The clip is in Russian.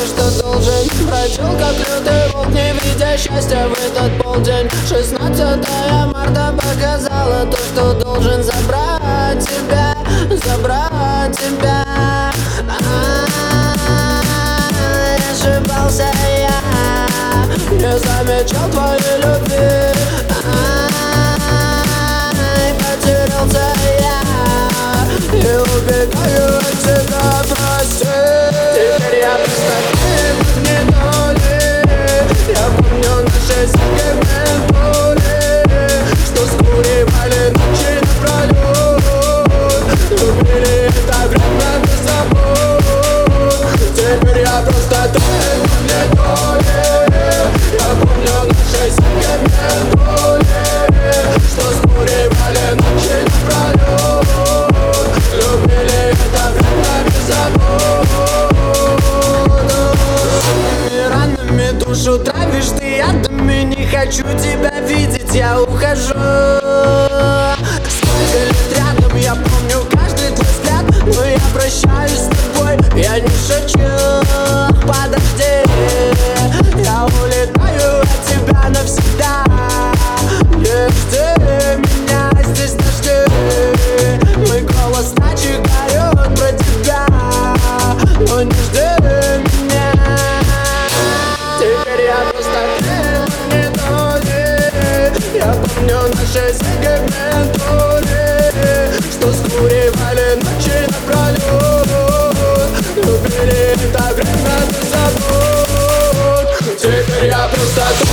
то, что должен. Бродил как лютый волк, не видя счастья в этот полдень. 16 марта показала то, что должен. Забрать тебя, забрать тебя. Ошибался я, не замечал твоей любви. Потерялся я и убегаю от тебя, прости. Теперь я просто не доли. Я помню наши загибные боли, что скуривали ночи напролет. Любили это время без забот. Теперь я просто не доли. Я помню наши загибные боли, что скуривали ночи напролет. Любили это время без забот. Ранами душу травишь ты ядами. Не хочу тебя видеть, я ухожу. Сколько лет рядом, я помню каждый твой взгляд. Но я прощаюсь с тобой, я не шучу. Подожди, я улетаю от тебя навсегда. Не жди меня здесь, дожди. Мой голос ночи горет про тебя, но не жди меня. Теперь я просто не доли. Я помню наши загибные боли, что скуривали ночи напролет. Любили это время без забот. Теперь я просто